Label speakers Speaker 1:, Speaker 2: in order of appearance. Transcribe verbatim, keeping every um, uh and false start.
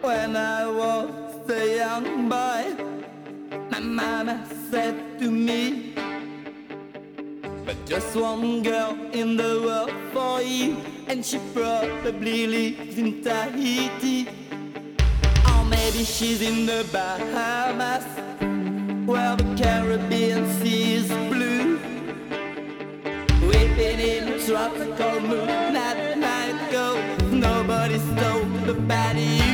Speaker 1: When I was a young boy, my mama said to me, but just one girl in the world for you, and she probably lives in Tahiti. Or maybe she's in the Bahamas, where the Caribbean sea is blue. We've been in a tropical mood, not night go. Nobody stole the body.